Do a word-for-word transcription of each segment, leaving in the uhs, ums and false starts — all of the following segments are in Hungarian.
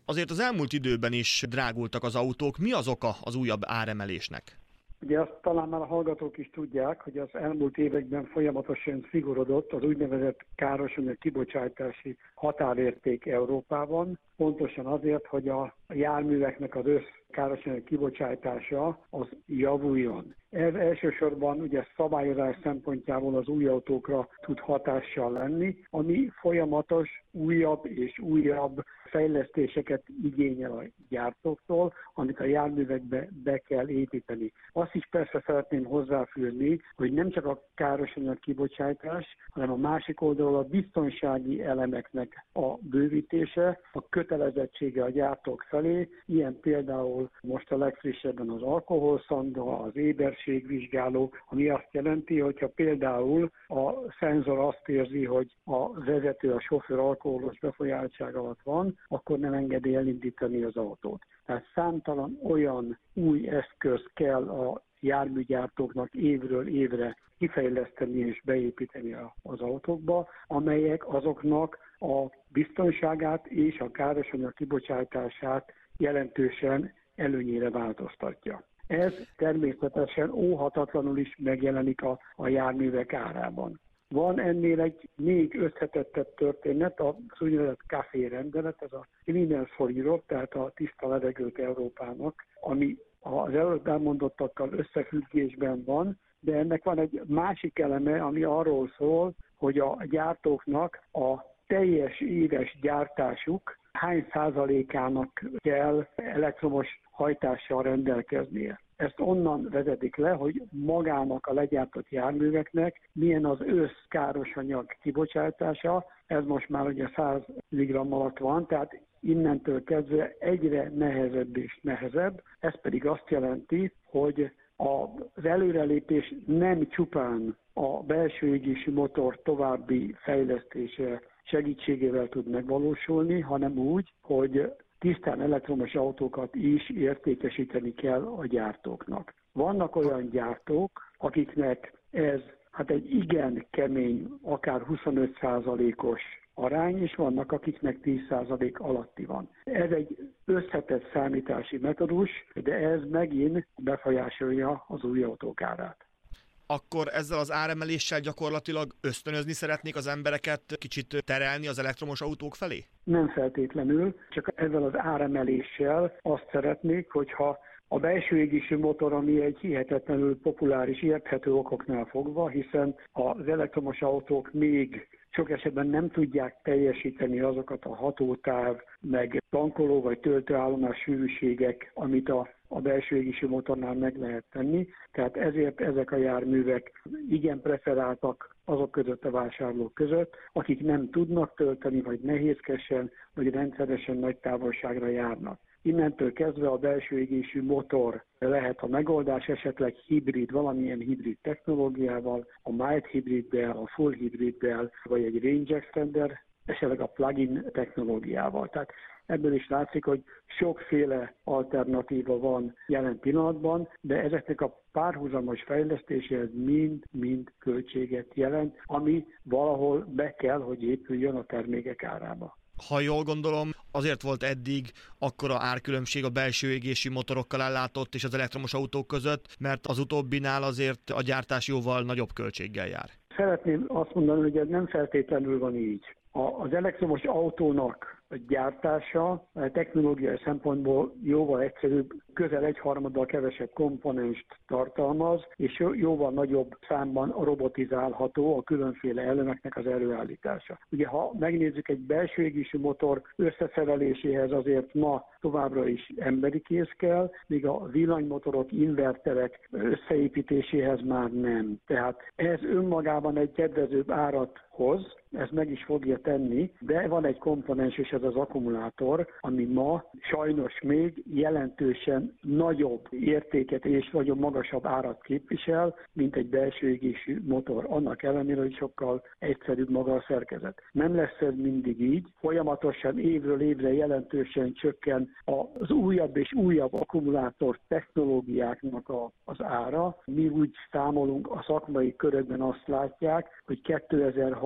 Azért az elmúlt időben is drágultak az autók. Mi az oka az újabb áremelésnek? Ugye azt talán már a hallgatók is tudják, hogy az elmúlt években folyamatosan szigorodott az úgynevezett károsanyag kibocsátási határérték Európában, pontosan azért, hogy a járműveknek az össz károsanyag kibocsátása az javuljon. Ez elsősorban ugye szabályozás szempontjából az új autókra tud hatással lenni, ami folyamatos újabb és újabb fejlesztéseket igényel a gyártóktól, amit a járművekbe be kell építeni. Azt is persze szeretném hozzáfűzni, hogy nem csak a károsanyag kibocsátás, hanem a másik oldalról a biztonsági elemeknek a bővítése, a kötelezettsége a gyártók felé, ilyen például most a legfrissebben az alkoholszonda, az éberségvizsgáló, ami azt jelenti, hogyha például a szenzor azt érzi, hogy a vezető, a sofőr alkoholos befolyáltság alatt van, akkor nem engedi elindítani az autót. Tehát számtalan olyan új eszköz kell a járműgyártóknak évről évre kifejleszteni és beépíteni az autókba, amelyek azoknak a biztonságát és a károsanyag kibocsátását jelentősen előnyére változtatja. Ez természetesen óhatatlanul is megjelenik a, a járművek árában. Van ennél egy még összetettebb történet, az úgynevezett café rendelet, ez a Cleaner for Europe, tehát a tiszta levegőt Európának, ami az előbb elmondottakkal összefüggésben van, de ennek van egy másik eleme, ami arról szól, hogy a gyártóknak a teljes éves gyártásuk hány százalékának kell elektromos hajtással rendelkeznie. Ezt onnan vezetik le, hogy magának a legyártott járműveknek milyen az összkárosanyag kibocsátása, ez most már ugye száz milligramm alatt van, tehát innentől kezdve egyre nehezebb és nehezebb, ez pedig azt jelenti, hogy az előrelépés nem csupán a belső égésű motor további fejlesztése segítségével tud megvalósulni, hanem úgy, hogy tisztán elektromos autókat is értékesíteni kell a gyártóknak. Vannak olyan gyártók, akiknek ez hát egy igen kemény, akár huszonöt százalékos arány, és vannak, akiknek tíz százalék alatti van. Ez egy összetett számítási metódus, de ez megint befolyásolja az új autók árát. Akkor ezzel az áremeléssel gyakorlatilag ösztönözni szeretnék az embereket kicsit terelni az elektromos autók felé? Nem feltétlenül, csak ezzel az áremeléssel azt szeretnék, hogyha a belső égésű motor, ami egy hihetetlenül populáris, érthető okoknál fogva, hiszen az elektromos autók még sok esetben nem tudják teljesíteni azokat a hatótáv, meg tankoló vagy töltőállomás sűrűségek, amit a, a belső égésű motornál meg lehet tenni. Tehát ezért ezek a járművek igen preferáltak azok között a vásárlók között, akik nem tudnak tölteni, vagy nehézkesen, vagy rendszeresen nagy távolságra járnak. Innentől kezdve a belső égésű motor lehet a megoldás, esetleg hibrid, valamilyen hibrid technológiával, a mild hibriddel, a full hibriddel, vagy egy range extender, esetleg a plug-in technológiával. Tehát ebből is látszik, hogy sokféle alternatíva van jelen pillanatban, de ezeknek a párhuzamos fejlesztéséhez mind-mind költséget jelent, ami valahol be kell, hogy épüljön a termékek árába. Ha jól gondolom, azért volt eddig akkora árkülönbség a belső égésű motorokkal ellátott és az elektromos autók között, mert az utóbbinál azért a gyártás jóval nagyobb költséggel jár. Szeretném azt mondani, hogy ez nem feltétlenül van így. Az elektromos autónak a gyártása a technológiai szempontból jóval egyszerűbb, közel egyharmaddal kevesebb komponenst tartalmaz, és jóval nagyobb számban robotizálható a különféle elemeknek az előállítása. Ugye, ha megnézzük egy belső égésű motor összeszereléséhez azért ma továbbra is emberi kéz kell, míg a villanymotorok, inverterek összeépítéséhez már nem. Tehát ez önmagában egy kedvezőbb árat hoz, ez meg is fogja tenni, de van egy komponens, és ez az akkumulátor, ami ma sajnos még jelentősen nagyobb értéket és nagyon magasabb árat képvisel, mint egy belső égésű motor. Annak ellenére, hogy sokkal egyszerűbb maga a szerkezet. Nem lesz ez mindig így, folyamatosan évről évre jelentősen csökken az újabb és újabb akkumulátor technológiáknak a, az ára. Mi úgy számolunk, a szakmai körökben azt látják, hogy kétezer-harmincig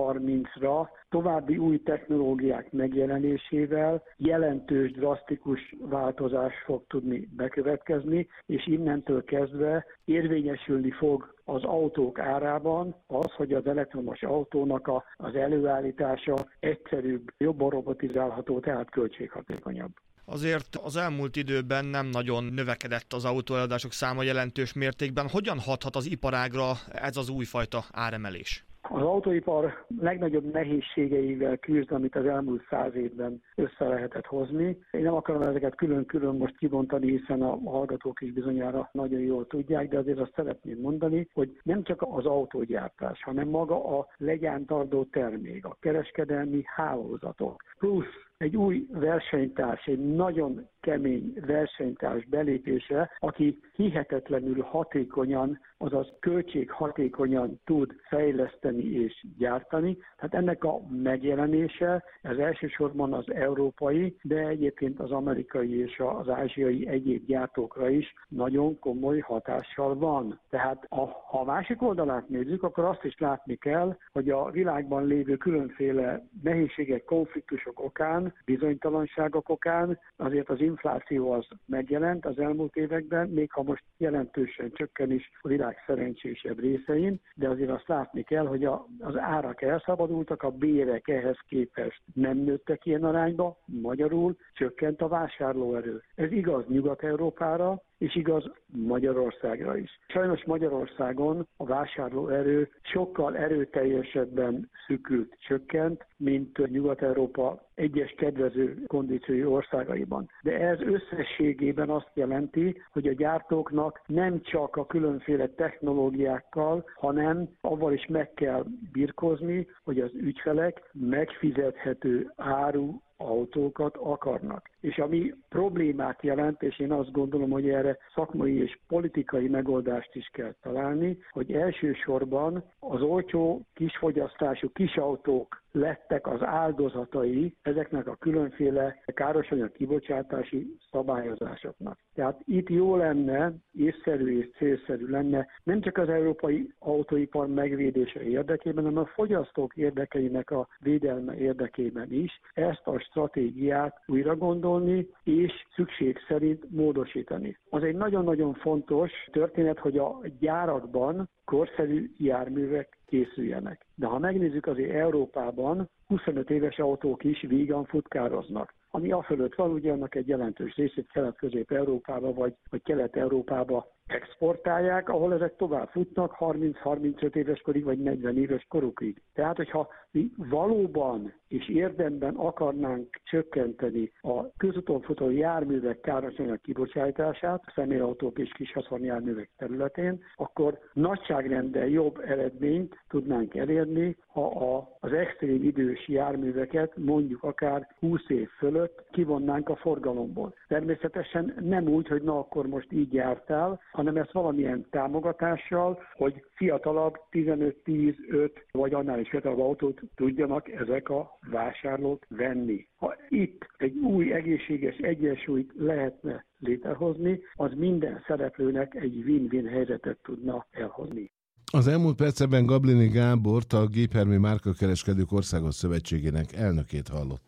kétezer-harmincra további új technológiák megjelenésével jelentős, drasztikus változás fog tudni bekövetkezni, és innentől kezdve érvényesülni fog az autók árában az, hogy az elektromos autónak a, az előállítása egyszerűbb, jobban robotizálható, tehát költséghatékonyabb. Azért az elmúlt időben nem nagyon növekedett az autóeladások száma jelentős mértékben. Hogyan hathat az iparágra ez az újfajta áremelés? Az autóipar legnagyobb nehézségeivel küzd, amit az elmúlt száz évben össze lehetett hozni. Én nem akarom ezeket külön-külön most kibontani, hiszen a hallgatók is bizonyára nagyon jól tudják, de azért azt szeretném mondani, hogy nem csak az autógyártás, hanem maga a legyártandó termék, a kereskedelmi hálózatok, plusz egy új versenytárs, egy nagyon kemény versenytárs belépése, aki hihetetlenül hatékonyan, azaz költséghatékonyan tud fejleszteni és gyártani. Tehát ennek a megjelenése, ez elsősorban az európai, de egyébként az amerikai és az ázsiai egyéb gyártókra is nagyon komoly hatással van. Tehát a, ha a másik oldalát nézzük, akkor azt is látni kell, hogy a világban lévő különféle nehézségek, konfliktusok okán, bizonytalanságok okán azért az infláció az megjelent az elmúlt években, még ha most jelentősen csökken is a világ szerencsésebb részein, de azért azt látni kell, hogy a, az árak elszabadultak, a bérek ehhez képest nem nőttek ilyen arányba, magyarul csökkent a vásárlóerő. Ez igaz Nyugat-Európára, és igaz Magyarországra is. Sajnos Magyarországon a vásárlóerő sokkal erőteljesebben szűkült, csökkent, mint Nyugat-Európa egyes kedvező kondíciói országaiban. De ez összességében azt jelenti, hogy a gyártóknak nem csak a különféle technológiákkal, hanem avval is meg kell birkózni, hogy az ügyfelek megfizethető áru autókat akarnak. És ami problémát jelent, és én azt gondolom, hogy erre szakmai és politikai megoldást is kell találni, hogy elsősorban az olcsó, kisfogyasztású kisautók lettek az áldozatai ezeknek a különféle károsanyag kibocsátási szabályozásoknak. Tehát itt jó lenne, észszerű és célszerű lenne nem csak az európai autóipar megvédése érdekében, hanem a fogyasztók érdekeinek a védelme érdekében is ezt a stratégiát újra gondolni és szükség szerint módosítani. Az egy nagyon-nagyon fontos történet, hogy a gyárakban korszerű járművek készüljenek. De ha megnézzük, azért Európában huszonöt éves autók is vígan futkároznak. Ami afölött van, ugye annak egy jelentős részét Kelet-Közép-Európába vagy, vagy Kelet-Európába exportálják, ahol ezek tovább futnak harminc-harmincöt éves korig, vagy negyven éves korukig. Tehát, hogyha mi valóban és érdemben akarnánk csökkenteni a közúton futó járművek károsanyag kibocsátását, a személyautók és kishaszonjárművek területén, akkor nagyságrenddel jobb eredményt tudnánk elérni, ha a, az extrém idős járműveket mondjuk akár húsz év fölött kivonnánk a forgalomból. Természetesen nem úgy, hogy na akkor most így jártál, hanem ezt valamilyen támogatással, hogy fiatalabb tizenöt-tíz-öt vagy annál is fiatalabb autót tudjanak ezek a vásárlók venni. Ha itt egy új egészséges egyensúlyt lehetne létrehozni, az minden szereplőnek egy win-win helyzetet tudna elhozni. Az elmúlt percekben Gablini Gábort, a Gépjármű Márkakereskedők Országos Szövetségének elnökét hallott.